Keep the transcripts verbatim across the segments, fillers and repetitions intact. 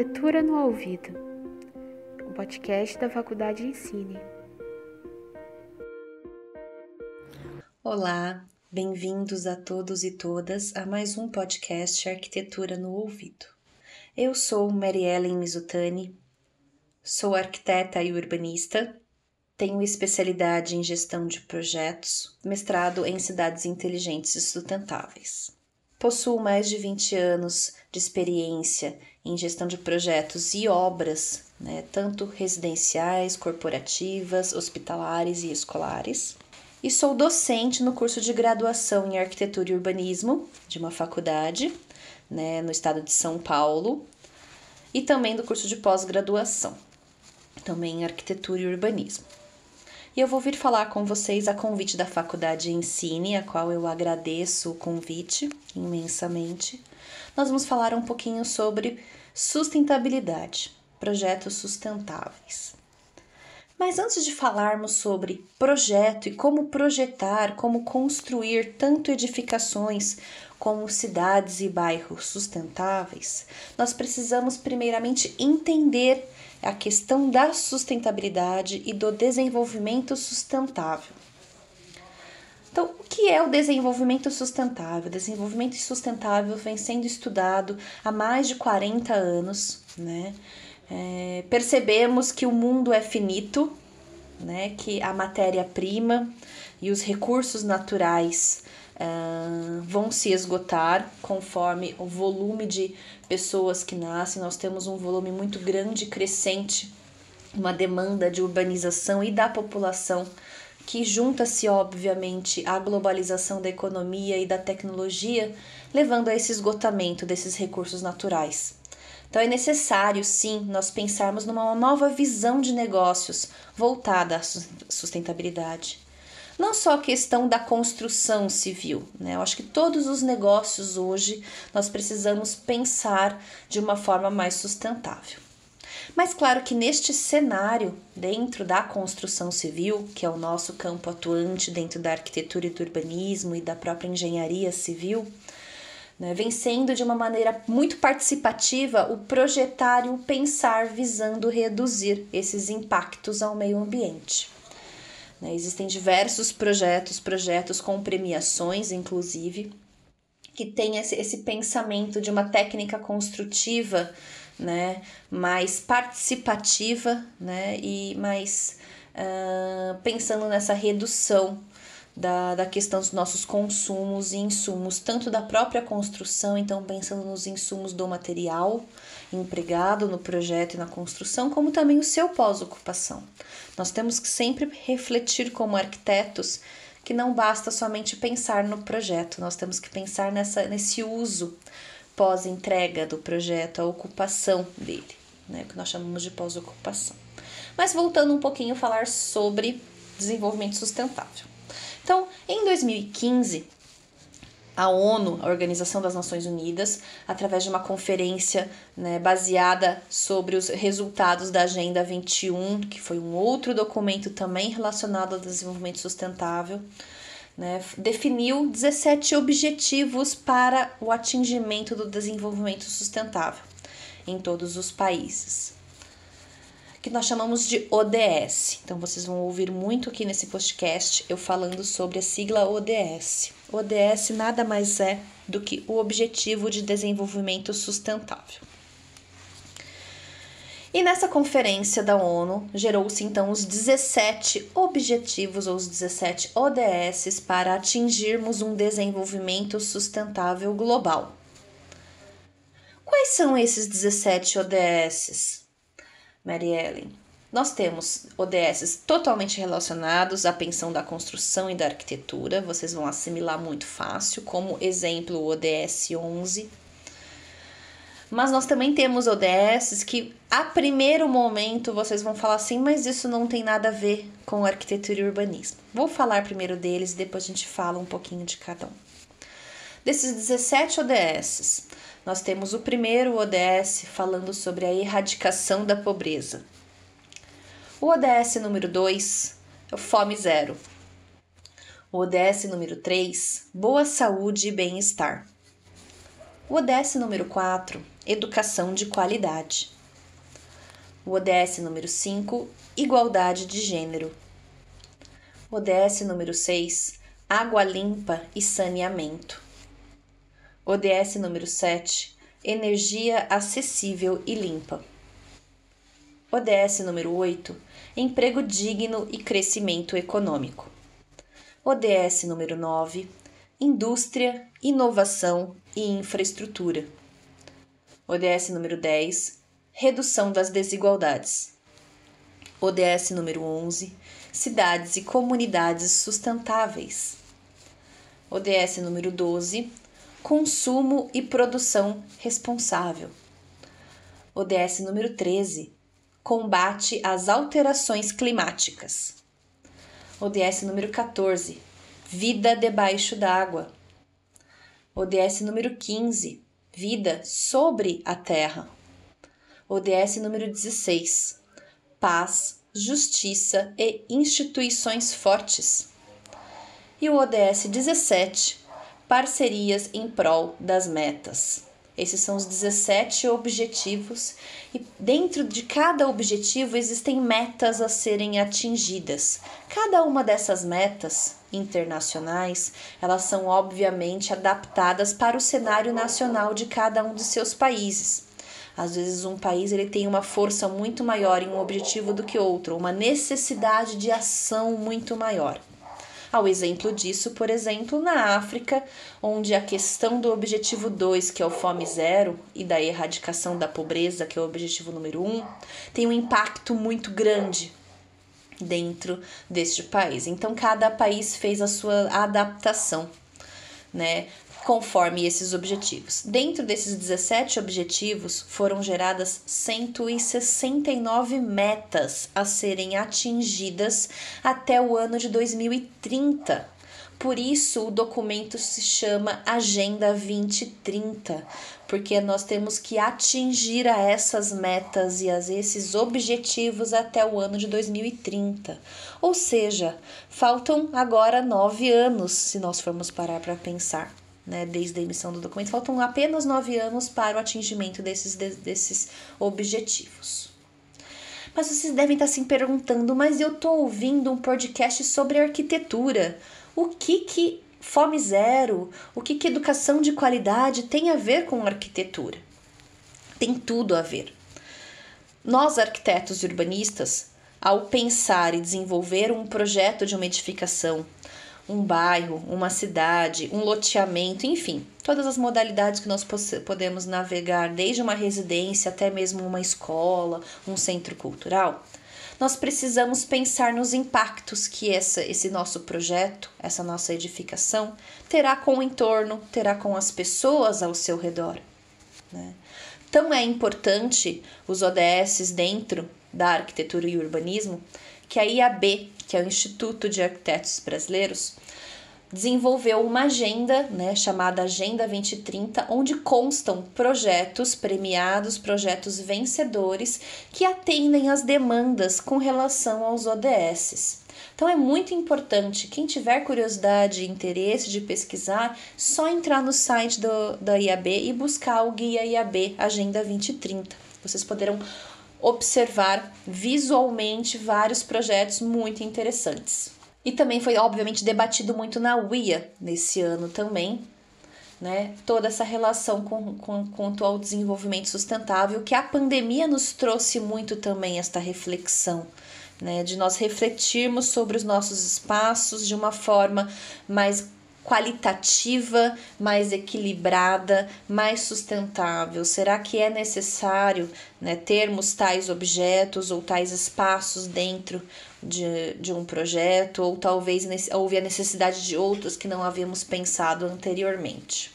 Arquitetura no Ouvido, o podcast da Faculdade Ensine. Olá, bem-vindos a todos e todas a mais um podcast Arquitetura no Ouvido. Eu sou Mary Ellen Mizutani, sou arquiteta e urbanista, tenho especialidade em gestão de projetos, mestrado em cidades inteligentes e sustentáveis. Possuo mais de vinte anos de experiência em gestão de projetos e obras, né, tanto residenciais, corporativas, hospitalares e escolares. E sou docente no curso de graduação em Arquitetura e Urbanismo de uma faculdade, né, no estado de São Paulo, e também do curso de pós-graduação, também em Arquitetura e Urbanismo. E eu vou vir falar com vocês a convite da Faculdade Ensine, a qual eu agradeço o convite imensamente. Nós vamos falar um pouquinho sobre sustentabilidade, projetos sustentáveis. Mas antes de falarmos sobre projeto e como projetar, como construir tanto edificações como cidades e bairros sustentáveis, nós precisamos primeiramente entender a questão da sustentabilidade e do desenvolvimento sustentável. Então, o que é o desenvolvimento sustentável? O desenvolvimento sustentável vem sendo estudado há mais de quarenta anos, né? É, percebemos que o mundo é finito, né? Que a matéria-prima e os recursos naturais uh, vão se esgotar conforme o volume de pessoas que nascem. Nós temos um volume muito grande, crescente, uma demanda de urbanização e da população, que junta-se, obviamente, à globalização da economia e da tecnologia, levando a esse esgotamento desses recursos naturais. Então, é necessário, sim, nós pensarmos numa nova visão de negócios voltada à sustentabilidade. Não só a questão da construção civil, né? Eu acho que todos os negócios hoje nós precisamos pensar de uma forma mais sustentável. Mas claro que neste cenário, dentro da construção civil, que é o nosso campo atuante dentro da arquitetura e do urbanismo e da própria engenharia civil, né, vem sendo de uma maneira muito participativa o projetar e o pensar visando reduzir esses impactos ao meio ambiente. Né, existem diversos projetos, projetos com premiações, inclusive, que têm esse, esse pensamento de uma técnica construtiva, né, mais participativa, né, e mais uh, pensando nessa redução da, da questão dos nossos consumos e insumos, tanto da própria construção, então pensando nos insumos do material empregado no projeto e na construção, como também o seu pós-ocupação. Nós temos que sempre refletir como arquitetos que não basta somente pensar no projeto, nós temos que pensar nessa, nesse uso pós-entrega do projeto, a ocupação dele, né, que nós chamamos de pós-ocupação. Mas voltando um pouquinho a falar sobre desenvolvimento sustentável. Então, em dois mil e quinze, a ONU, a Organização das Nações Unidas, através de uma conferência, né, baseada sobre os resultados da Agenda vinte e um, que foi um outro documento também relacionado ao desenvolvimento sustentável, né, definiu dezessete objetivos para o atingimento do desenvolvimento sustentável em todos os países, que nós chamamos de O D S. Então, vocês vão ouvir muito aqui nesse podcast eu falando sobre a sigla O D S. O D S nada mais é do que o Objetivo de Desenvolvimento Sustentável. E nessa conferência da ONU, gerou-se então os dezessete objetivos, ou os dezessete O D S, para atingirmos um desenvolvimento sustentável global. Quais são esses dezessete O D S? Mary Ellen, nós temos O D S totalmente relacionados à pensão da construção e da arquitetura, vocês vão assimilar muito fácil, como exemplo o O D S onze. Mas nós também temos O D S que, a primeiro momento, vocês vão falar assim, mas isso não tem nada a ver com arquitetura e urbanismo. Vou falar primeiro deles e depois a gente fala um pouquinho de cada um. Desses dezessete O D S, nós temos o primeiro O D S falando sobre a erradicação da pobreza. O O D S número dois é o Fome Zero. O O D S número três, Boa Saúde e Bem-Estar. O O D S número quatro educação de qualidade. O O D S número cinco, igualdade de gênero. O D S número seis, água limpa e saneamento. O D S número sete, energia acessível e limpa. O D S número oito, emprego digno e crescimento econômico. O D S número nove, indústria, inovação e infraestrutura. O D S número dez, redução das desigualdades. O D S número onze, cidades e comunidades sustentáveis. O D S número doze, consumo e produção responsável. O D S número treze, combate às alterações climáticas. O D S número quatorze, vida debaixo d'água. O D S número quinze, vida sobre a terra. O D S número dezesseis, paz, justiça e instituições fortes. E o O D S dezessete, parcerias em prol das metas. Esses são os dezessete objetivos e dentro de cada objetivo existem metas a serem atingidas. Cada uma dessas metas internacionais, elas são obviamente adaptadas para o cenário nacional de cada um dos seus países. Às vezes um país ele tem uma força muito maior em um objetivo do que outro, uma necessidade de ação muito maior. Ao exemplo disso, por exemplo, na África, onde a questão do objetivo dois, que é o Fome Zero, e da erradicação da pobreza, que é o objetivo número um, tem um impacto muito grande dentro deste país. Então, cada país fez a sua adaptação, né, conforme esses objetivos. Dentro desses dezessete objetivos, foram geradas cento e sessenta e nove metas a serem atingidas até o ano de dois mil e trinta. Por isso, o documento se chama Agenda vinte e trinta, porque nós temos que atingir a essas metas e a esses objetivos até o ano de dois mil e trinta. Ou seja, faltam agora nove anos, se nós formos parar para pensar. Né, desde a emissão do documento, faltam apenas nove anos para o atingimento desses, de, desses objetivos. Mas vocês devem estar se perguntando, mas eu estou ouvindo um podcast sobre arquitetura. O que que Fome Zero, o que que educação de qualidade tem a ver com arquitetura? Tem tudo a ver. Nós, arquitetos e urbanistas, ao pensar e desenvolver um projeto de uma edificação, um bairro, uma cidade, um loteamento, enfim, todas as modalidades que nós podemos navegar, desde uma residência até mesmo uma escola, um centro cultural, nós precisamos pensar nos impactos que essa, esse nosso projeto, essa nossa edificação, terá com o entorno, terá com as pessoas ao seu redor, né? Então é importante os O D S dentro da arquitetura e urbanismo, que a I A B, que é o Instituto de Arquitetos Brasileiros, desenvolveu uma agenda, né, chamada Agenda vinte e trinta, onde constam projetos premiados, projetos vencedores, que atendem às demandas com relação aos O D S. Então é muito importante, quem tiver curiosidade e interesse de pesquisar, só entrar no site do, da I A B e buscar o guia I A B Agenda vinte e trinta. Vocês poderão observar visualmente vários projetos muito interessantes. E também foi, obviamente, debatido muito na U I A nesse ano também, né? Toda essa relação com, com, quanto ao desenvolvimento sustentável, que a pandemia nos trouxe muito também esta reflexão, né? De nós refletirmos sobre os nossos espaços de uma forma mais qualitativa, mais equilibrada, mais sustentável. Será que é necessário, né, termos tais objetos ou tais espaços dentro de, de um projeto, ou talvez houve a necessidade de outros que não havíamos pensado anteriormente?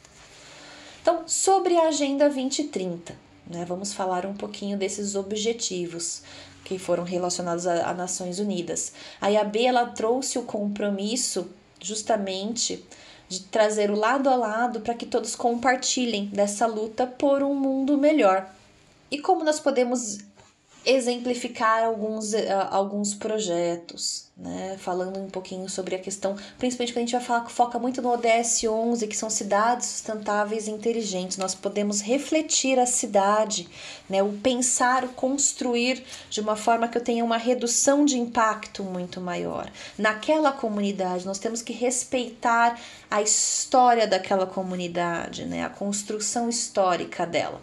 Então, sobre a Agenda vinte e trinta, né, vamos falar um pouquinho desses objetivos que foram relacionados às Nações Unidas. A I A B ela trouxe o compromisso justamente de trazer o lado a lado para que todos compartilhem dessa luta por um mundo melhor. E como nós podemos exemplificar alguns, uh, alguns projetos, né? Falando um pouquinho sobre a questão, principalmente quando a gente vai falar que foca muito no O D S onze, que são cidades sustentáveis e inteligentes. Nós podemos refletir a cidade, né? O pensar, o construir de uma forma que eu tenha uma redução de impacto muito maior. Naquela comunidade, nós temos que respeitar a história daquela comunidade, né? A construção histórica dela.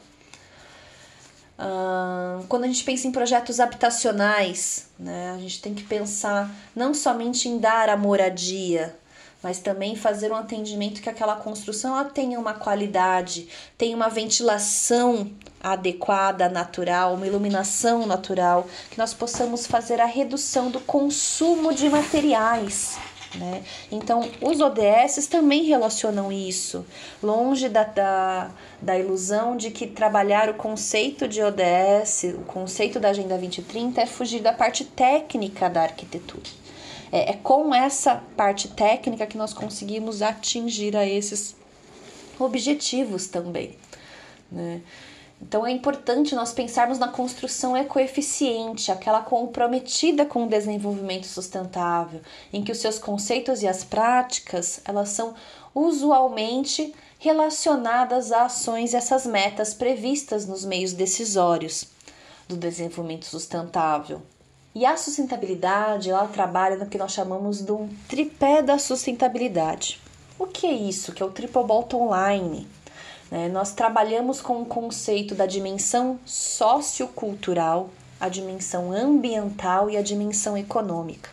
Uh, quando a gente pensa em projetos habitacionais, né, a gente tem que pensar não somente em dar a moradia, mas também fazer um atendimento que aquela construção ela tenha uma qualidade, tenha uma ventilação adequada, natural, uma iluminação natural, que nós possamos fazer a redução do consumo de materiais. Né? Então, os O D S também relacionam isso, longe da, da, da ilusão de que trabalhar o conceito de O D S, o conceito da Agenda vinte trinta é fugir da parte técnica da arquitetura. É, é com essa parte técnica que nós conseguimos atingir a esses objetivos também, né? Então é importante nós pensarmos na construção ecoeficiente, aquela comprometida com o desenvolvimento sustentável, em que os seus conceitos e as práticas, elas são usualmente relacionadas a ações e essas metas previstas nos meios decisórios do desenvolvimento sustentável. E a sustentabilidade, ela trabalha no que nós chamamos de um tripé da sustentabilidade. O que é isso? Que é o triple bottom line. É, nós trabalhamos com o conceito da dimensão sociocultural, a dimensão ambiental e a dimensão econômica.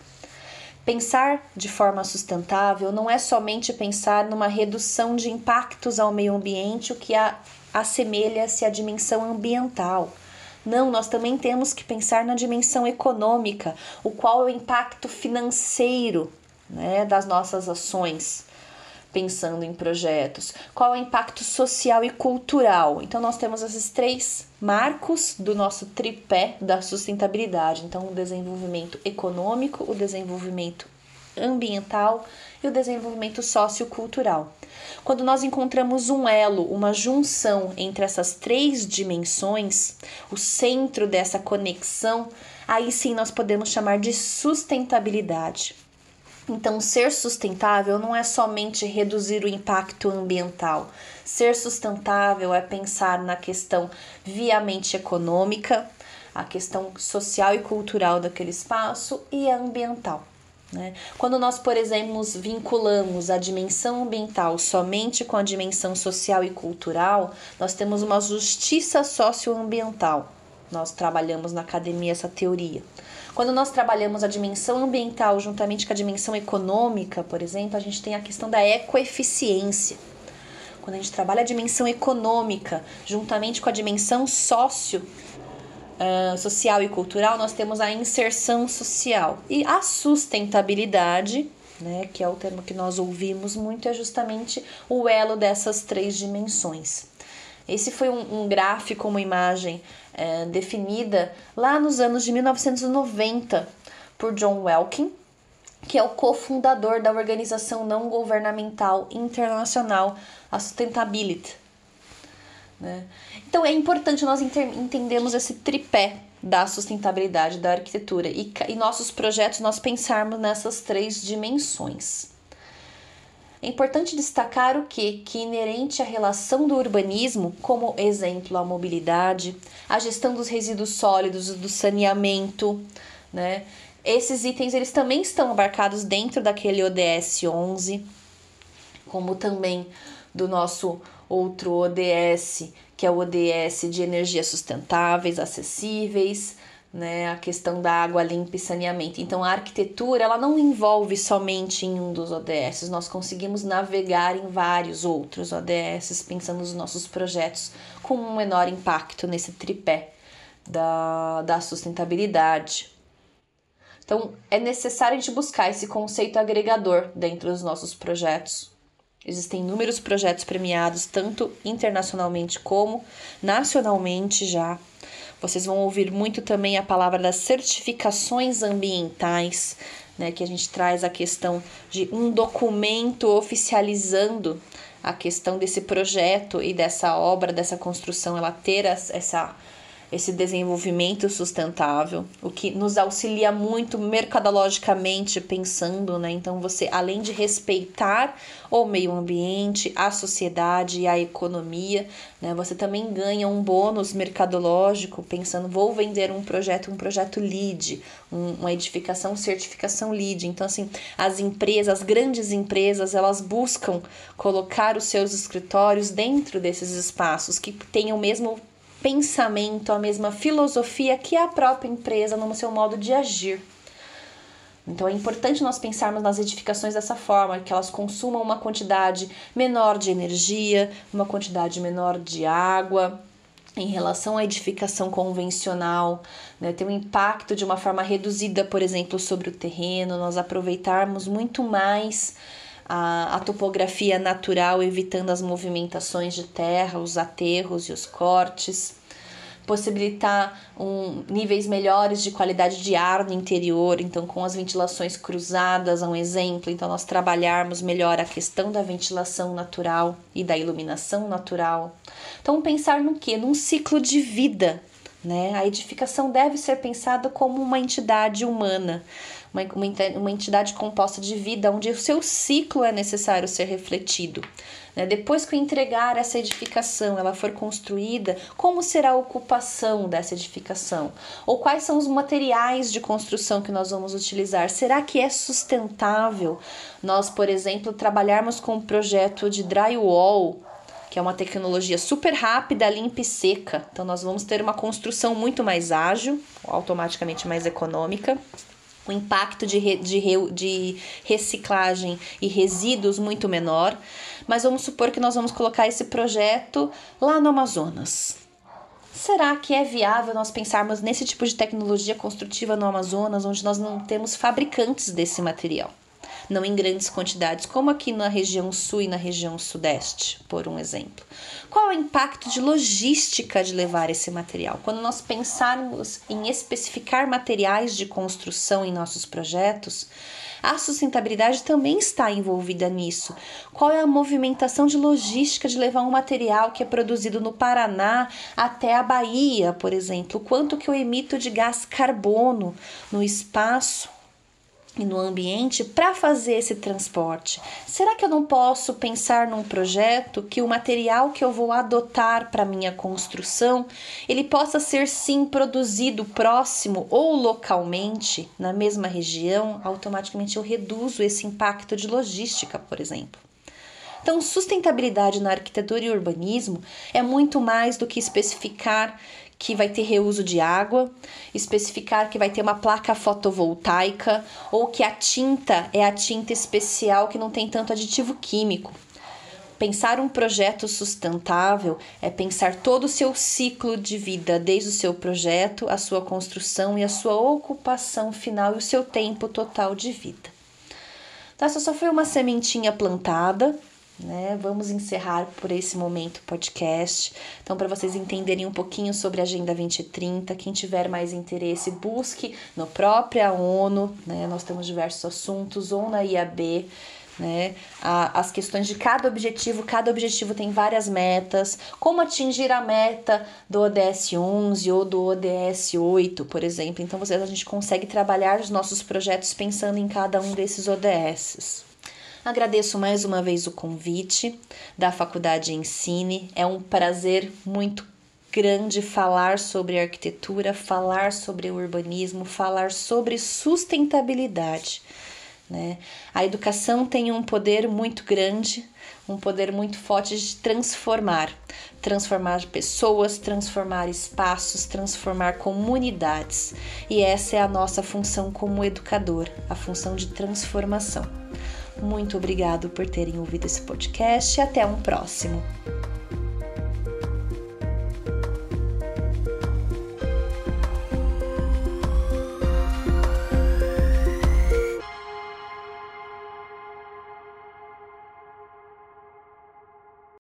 Pensar de forma sustentável não é somente pensar numa redução de impactos ao meio ambiente, o que a, assemelha-se à dimensão ambiental. Não, nós também temos que pensar na dimensão econômica, o qual é o impacto financeiro, né, das nossas ações. Pensando em projetos, qual é o impacto social e cultural. Então nós temos esses três marcos do nosso tripé da sustentabilidade. Então o desenvolvimento econômico, o desenvolvimento ambiental e o desenvolvimento sociocultural. Quando nós encontramos um elo, uma junção entre essas três dimensões, o centro dessa conexão, aí sim nós podemos chamar de sustentabilidade. Então, ser sustentável não é somente reduzir o impacto ambiental. Ser sustentável é pensar na questão viamente econômica, a questão social e cultural daquele espaço e a ambiental. Né? Quando nós, por exemplo, nos vinculamos a dimensão ambiental somente com a dimensão social e cultural, nós temos uma justiça socioambiental. Nós trabalhamos na academia essa teoria. Quando nós trabalhamos a dimensão ambiental juntamente com a dimensão econômica, por exemplo, a gente tem a questão da ecoeficiência. Quando a gente trabalha a dimensão econômica juntamente com a dimensão socio, uh, social e cultural, nós temos a inserção social. E a sustentabilidade, né, que é o termo que nós ouvimos muito, é justamente o elo dessas três dimensões. Esse foi um, um gráfico, uma imagem é, definida lá nos anos de mil novecentos e noventa por John Welkin, que é o cofundador da organização não governamental internacional, a Sustainability. Né? Então é importante nós entendermos esse tripé da sustentabilidade da arquitetura e em nossos projetos nós pensarmos nessas três dimensões. É importante destacar o que? Que inerente à relação do urbanismo, como exemplo a mobilidade, a gestão dos resíduos sólidos, do saneamento, né? Esses itens eles também estão abarcados dentro daquele O D S onze, como também do nosso outro O D S, que é o O D S de energias sustentáveis, acessíveis, né, a questão da água limpa e saneamento. Então, a arquitetura ela não envolve somente em um dos O D S, nós conseguimos navegar em vários outros O D S, pensando nos nossos projetos com um menor impacto nesse tripé da, da sustentabilidade. Então, é necessário a gente buscar esse conceito agregador dentro dos nossos projetos. Existem inúmeros projetos premiados, tanto internacionalmente como nacionalmente já. Vocês vão ouvir muito também a palavra das certificações ambientais, né, que a gente traz a questão de um documento oficializando a questão desse projeto e dessa obra, dessa construção, ela ter essa, esse desenvolvimento sustentável, o que nos auxilia muito mercadologicamente pensando, né? Então você, além de respeitar o meio ambiente, a sociedade e a economia, né? Você também ganha um bônus mercadológico pensando, vou vender um projeto, um projeto LEED, um, uma edificação, certificação LEED. Então assim, as empresas, as grandes empresas, elas buscam colocar os seus escritórios dentro desses espaços que tenham o mesmo pensamento, a mesma filosofia que a própria empresa no seu modo de agir. Então é importante nós pensarmos nas edificações dessa forma, que elas consumam uma quantidade menor de energia, uma quantidade menor de água, em relação à edificação convencional, né, ter um impacto de uma forma reduzida, por exemplo, sobre o terreno, nós aproveitarmos muito mais a, a topografia natural, evitando as movimentações de terra, os aterros e os cortes, possibilitar um, níveis melhores de qualidade de ar no interior, então com as ventilações cruzadas, um exemplo, então nós trabalharmos melhor a questão da ventilação natural e da iluminação natural. Então pensar no quê? Num ciclo de vida, né? A edificação deve ser pensada como uma entidade humana, uma, uma entidade composta de vida, onde o seu ciclo é necessário ser refletido. Né? Depois que eu entregar essa edificação, ela for construída, como será a ocupação dessa edificação? Ou quais são os materiais de construção que nós vamos utilizar? Será que é sustentável nós, por exemplo, trabalharmos com um projeto de drywall, que é uma tecnologia super rápida, limpa e seca? Então nós vamos ter uma construção muito mais ágil, automaticamente mais econômica, o impacto de, re, de, re, de reciclagem e resíduos muito menor, mas vamos supor que nós vamos colocar esse projeto lá no Amazonas. Será que é viável nós pensarmos nesse tipo de tecnologia construtiva no Amazonas, onde nós não temos fabricantes desse material? Não em grandes quantidades, como aqui na região sul e na região sudeste, por um exemplo. Qual é o impacto de logística de levar esse material? Quando nós pensarmos em especificar materiais de construção em nossos projetos, a sustentabilidade também está envolvida nisso. Qual é a movimentação de logística de levar um material que é produzido no Paraná até a Bahia, por exemplo? Quanto que eu emito de gás carbono no espaço e no ambiente para fazer esse transporte? Será que eu não posso pensar num projeto que o material que eu vou adotar para minha construção, ele possa ser sim produzido próximo ou localmente na mesma região? Automaticamente eu reduzo esse impacto de logística, por exemplo. Então, sustentabilidade na arquitetura e urbanismo é muito mais do que especificar que vai ter reuso de água, especificar que vai ter uma placa fotovoltaica ou que a tinta é a tinta especial que não tem tanto aditivo químico. Pensar um projeto sustentável é pensar todo o seu ciclo de vida, desde o seu projeto, a sua construção e a sua ocupação final e o seu tempo total de vida. Então, essa só foi uma sementinha plantada, né? Vamos encerrar por esse momento o podcast. Então, para vocês entenderem um pouquinho sobre a Agenda vinte trinta, quem tiver mais interesse, busque no própria ONU, né? Nós temos diversos assuntos, ou na I A B, né? As questões de cada objetivo, cada objetivo tem várias metas, como atingir a meta do O D S onze ou do O D S oito, por exemplo. Então, vocês, a gente consegue trabalhar os nossos projetos pensando em cada um desses O D Ss. Agradeço mais uma vez o convite da Faculdade Ensine. É um prazer muito grande falar sobre arquitetura, falar sobre urbanismo, falar sobre sustentabilidade, né? A educação tem um poder muito grande, um poder muito forte de transformar. Transformar pessoas, transformar espaços, transformar comunidades. E essa é a nossa função como educador, a função de transformação. Muito obrigado por terem ouvido esse podcast e até um próximo.